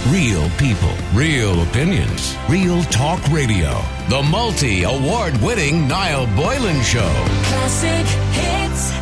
Real people, real opinions, real talk radio. The multi-award-winning Niall Boylan Show. Classic hits.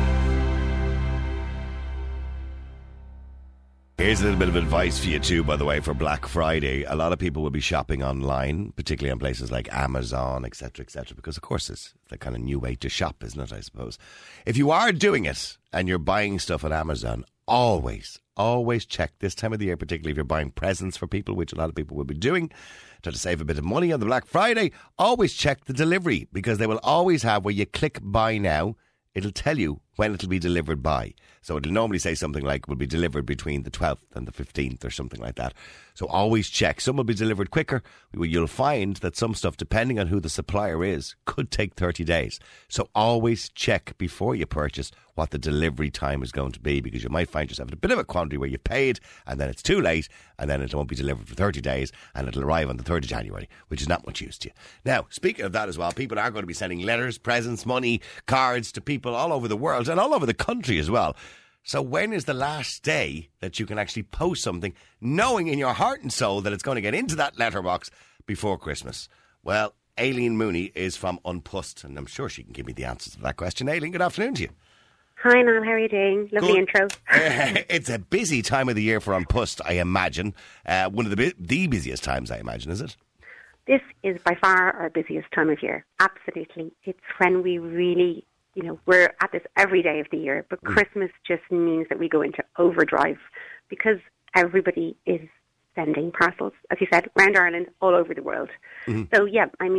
Here's a little bit of advice for you too, by the way, for Black Friday. A lot of people will be shopping online, particularly on places like Amazon, etc., because of course it's the kind of new way to shop, isn't it, I suppose. If you are doing it and you're buying stuff on Amazon, always check this time of the year, particularly if you're buying presents for people, which a lot of people will be doing, try to save a bit of money on the Black Friday. Always check the delivery, because they will always have, where you click buy now, it'll tell you when it'll be delivered by. So it'll normally say something like will be delivered between the 12th and the 15th or something like that. So always check. Some will be delivered quicker. You'll find that some stuff, depending on who the supplier is, could take 30 days. So always check before you purchase what the delivery time is going to be, because you might find yourself in a bit of a quandary where you paid and then it's too late and then it won't be delivered for 30 days and it'll arrive on the 3rd of January, which is not much use to you. Now, speaking of that as well, people are going to be sending letters, presents, money, cards to people all over the world and all over the country as well. So when is the last day that you can actually post something, knowing in your heart and soul that it's going to get into that letterbox before Christmas? Well, Aileen Mooney is from Unpust, and I'm sure she can give me the answers to that question. Aileen, good afternoon to you. Hi, Niall. How are you doing? Lovely Good. intro. It's a busy time of the year for Unpust, I imagine. One of the busiest times, I imagine, is it? This is by far our busiest time of year. Absolutely. It's when we really, we're at this every day of the year, but Christmas just means that we go into overdrive because everybody is sending parcels, as you said, around Ireland, all over the world. Mm-hmm. So,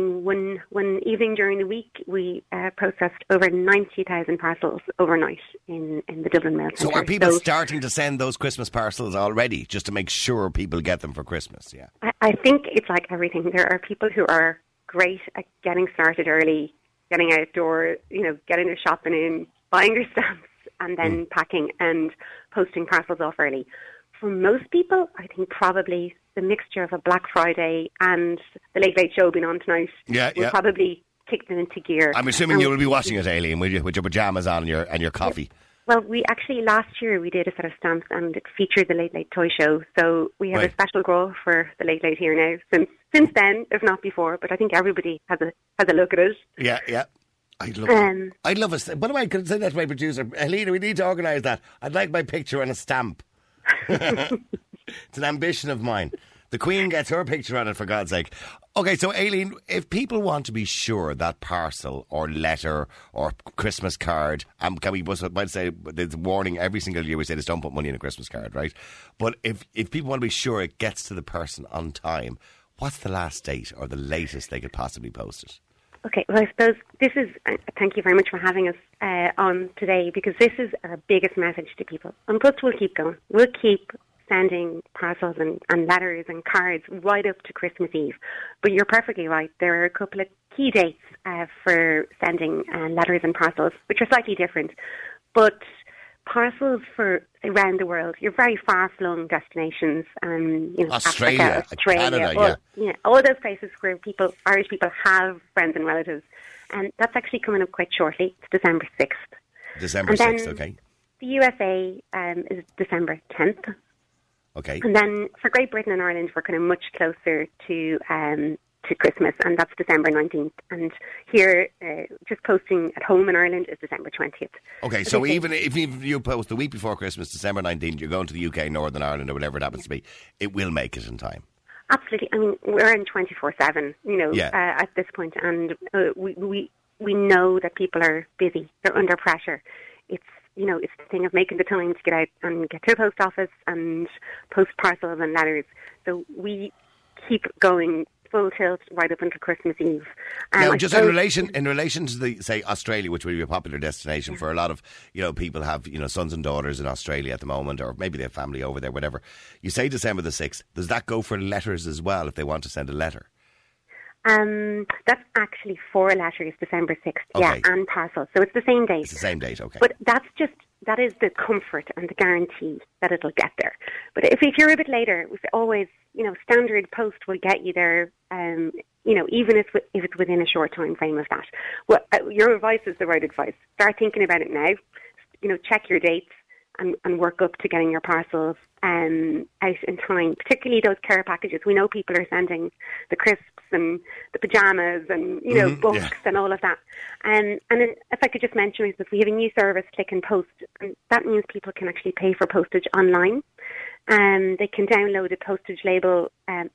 one evening during the week, we processed over 90,000 parcels overnight in the Dublin Mail Centre. So are people starting to send those Christmas parcels already, just to make sure people get them for Christmas? Yeah, I think it's like everything. There are people who are great at getting started early, getting outdoors, getting their shopping in, buying their stamps, and then packing and posting parcels off early. For most people, I think probably the mixture of a Black Friday and the Late Late Show being on tonight will probably kick them into gear. I'm assuming you will be watching it, Aileen, will you, with your pyjamas on and your coffee? Well, we actually, last year, we did a set of stamps and it featured the Late Late Toy Show. So we have a special draw for the Late Late here now, since then, if not before. But I think everybody has a look at it. Yeah. I'd love a... By the way, could I say that to my producer? Helena, we need to organise that. I'd like my picture on a stamp. It's an ambition of mine. The Queen gets her picture on it, for God's sake. Okay, so Aileen, if people want to be sure that parcel or letter or Christmas card, can we might say the warning every single year we say this, don't put money in a Christmas card, right? But if people want to be sure it gets to the person on time, what's the last date or the latest they could possibly post it? Okay, well, I suppose this is, thank you very much for having us on today, because this is our biggest message to people. Unpust will keep going. We'll keep sending parcels and letters and cards right up to Christmas Eve. But you're perfectly right. There are a couple of key dates for sending letters and parcels, which are slightly different. But parcels for around the world, your very far-flung destinations, Australia, Africa, Australia, all those places where Irish people have friends and relatives, and that's actually coming up quite shortly. It's December 6th. December 6th, okay. The USA is December 10th. Okay. And then for Great Britain and Ireland, we're kind of much closer to Christmas, and that's December 19th. And here, just posting at home in Ireland is December 20th. Okay, so even if you post the week before Christmas, December 19th, you're going to the UK, Northern Ireland, or whatever it happens to be, it will make it in time. Absolutely. I mean, we're in 24/7, at this point, and we know that people are busy. They're under pressure. It's the thing of making the time to get out and get to the post office and post parcels and letters. So we keep going full tilt right up until Christmas Eve. Now, just in relation to the, say, Australia, which would be a popular destination for a lot of, people have, sons and daughters in Australia at the moment, or maybe they have family over there, whatever. You say December the 6th. Does that go for letters as well, if they want to send a letter? That's actually 4 letters, December 6th, and parcels. So it's the same date. It's the same date, okay. But that is the comfort and the guarantee that it'll get there. But if you're a bit later, we always, standard post will get you there, even if it's within a short time frame of that. Well, your advice is the right advice. Start thinking about it now. Check your dates and work up to getting your parcels out in time, particularly those care packages. We know people are sending the crisps and the pyjamas and, books and all of that. And if I could just mention, is that we have a new service, Click and Post, and that means people can actually pay for postage online. They can download a postage label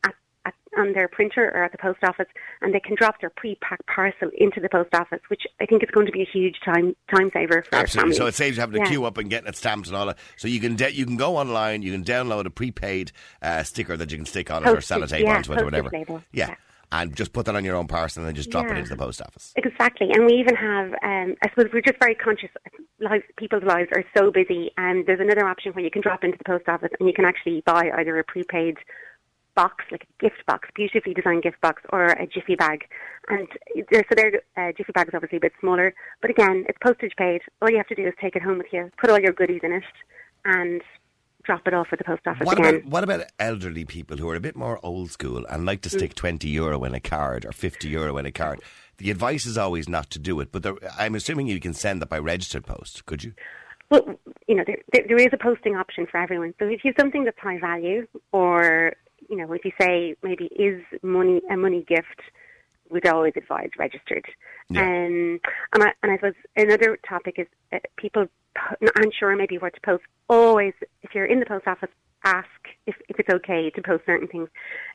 on their printer or at the post office, and they can drop their pre-packed parcel into the post office, which I think is going to be a huge time saver for Absolutely. families. So it saves you having to queue up and getting it stamped and all that. So you can go online, you can download a prepaid sticker that you can stick on it or sellotape onto it or whatever. Label. Yeah. And just put that on your own parcel and then just drop it into the post office. Exactly. And we even have, I suppose we're just very conscious, people's lives are so busy, and there's another option where you can drop into the post office and you can actually buy either a prepaid box, like a gift box, beautifully designed gift box, or a Jiffy bag. And their Jiffy bag is obviously a bit smaller, but again, it's postage paid. All you have to do is take it home with you, put all your goodies in it, and drop it off at the post office What about elderly people who are a bit more old school and like to stick €20 in a card or €50 in a card? The advice is always not to do it, but I'm assuming you can send that by registered post, could you? Well, there is a posting option for everyone. So if you have something that's high value, or if you say maybe is money a money gift, we'd always advise registered. Yeah. And I suppose another topic is people aren't sure maybe where to post. Always, if you're in the post office, ask if it's okay to post certain things.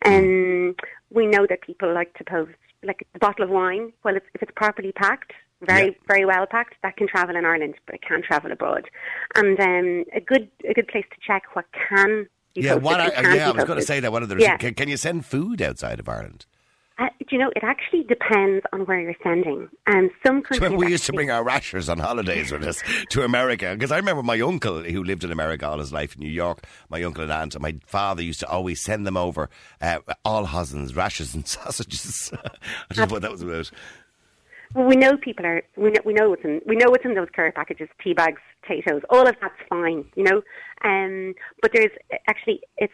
And we know that people like to post, like a bottle of wine. Well, if it's properly packed, very well packed, that can travel in Ireland, but it can't travel abroad. And a good place to check what can be posted. I was going to say that. What are the can you send food outside of Ireland? It actually depends on where you're sending. Some countries we used to bring our rashers on holidays with us to America, because I remember my uncle, who lived in America all his life in New York, my uncle and aunt, and my father used to always send them over all hosens, rashers and sausages. I don't know what that was about. Well, we know people are. We know what's in those care packages: tea bags, potatoes. All of that's fine, But there's actually, it's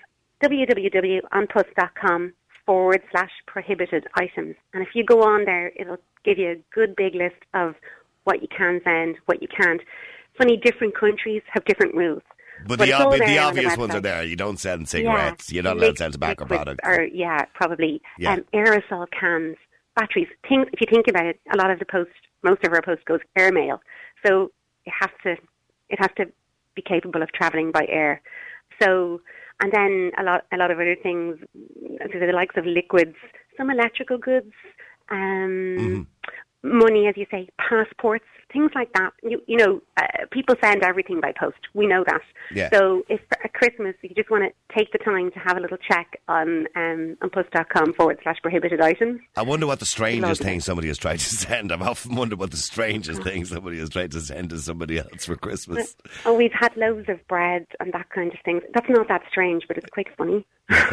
www.onpost.com/prohibited items, and if you go on there, it'll give you a good big list of what you can send, what you can't. Funny, different countries have different rules. But the obvious ones are there. You don't send cigarettes. You're not allowed to send tobacco products. Probably. Aerosol cans. Batteries, things. If you think about it, a lot of most of our post goes airmail, so it has to be capable of travelling by air. So, and then a lot of other things, the likes of liquids, some electrical goods, money, as you say, passports, things like that. People send everything by post. We know that. Yeah. So if at Christmas you just want to take the time to have a little check on post.com/prohibited items. I wonder what the strangest thing somebody has tried to send. I've often wondered what the strangest thing somebody has tried to send to somebody else for Christmas. Oh, we've had loaves of bread and that kind of thing. That's not that strange, but it's quite funny.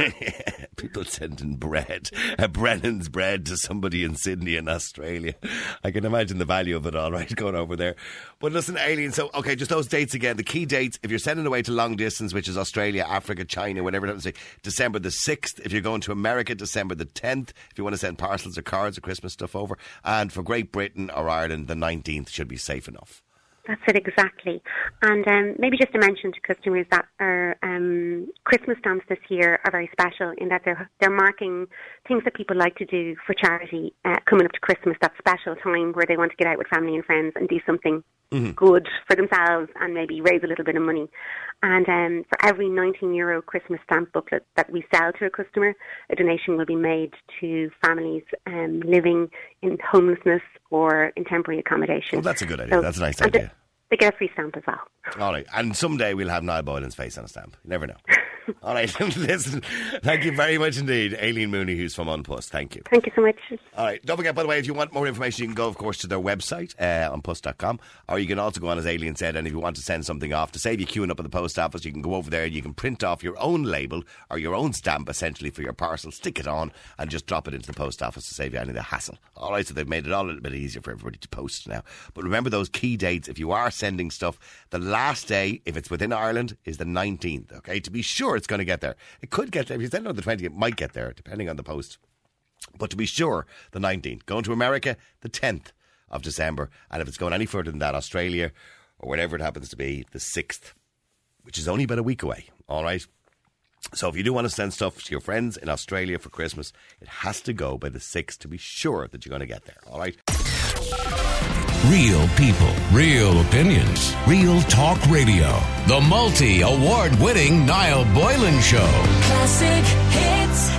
People sending bread, Brennan's bread to somebody in Sydney in Australia. I can imagine the value of it all, right, going over there. But listen, Aileen, so, okay, just those dates again. The key dates, if you're sending away to long distance, which is Australia, Africa, China, whatever it happens to be, December the 6th. If you're going to America, December the 10th. If you want to send parcels or cards or Christmas stuff over. And for Great Britain or Ireland, the 19th should be safe enough. That's it, exactly. And maybe just to mention to customers that our Christmas stamps this year are very special in that they're marking things that people like to do for charity coming up to Christmas, that special time where they want to get out with family and friends and do something good for themselves and maybe raise a little bit of money. And for every €19 Christmas stamp booklet that we sell to a customer, a donation will be made to families living in homelessness or in temporary accommodation. Well, that's a good idea. That's a nice idea. They get a free stamp as well. All right. And someday we'll have Niall Boylan's face on a stamp. You never know. All right. Listen, thank you very much indeed, Aileen Mooney, who's from Unpost. Thank you. Thank you so much. All right. Don't forget, by the way, if you want more information, you can go, of course, to their website, unpost.com, or you can also go on, as Aileen said, and if you want to send something off, to save you queuing up at the post office, you can go over there and you can print off your own label or your own stamp, essentially, for your parcel, stick it on, and just drop it into the post office to save you any of the hassle. All right, so they've made it all a little bit easier for everybody to post now. But remember those key dates. If you are sending stuff, the last day, if it's within Ireland, is the 19th, okay? To be sure it's going to get there. It could get there. If you send it on the 20th, it might get there, depending on the post. But to be sure, the 19th. Going to America, the 10th of December. And if it's going any further than that, Australia, or whatever it happens to be, the 6th which is only about a week away. All right. So if you do want to send stuff to your friends in Australia for Christmas, it has to go by the 6th to be sure that you're going to get there. All right. Real people, real opinions, real talk radio. The multi-award-winning Niall Boylan Show. Classic hits.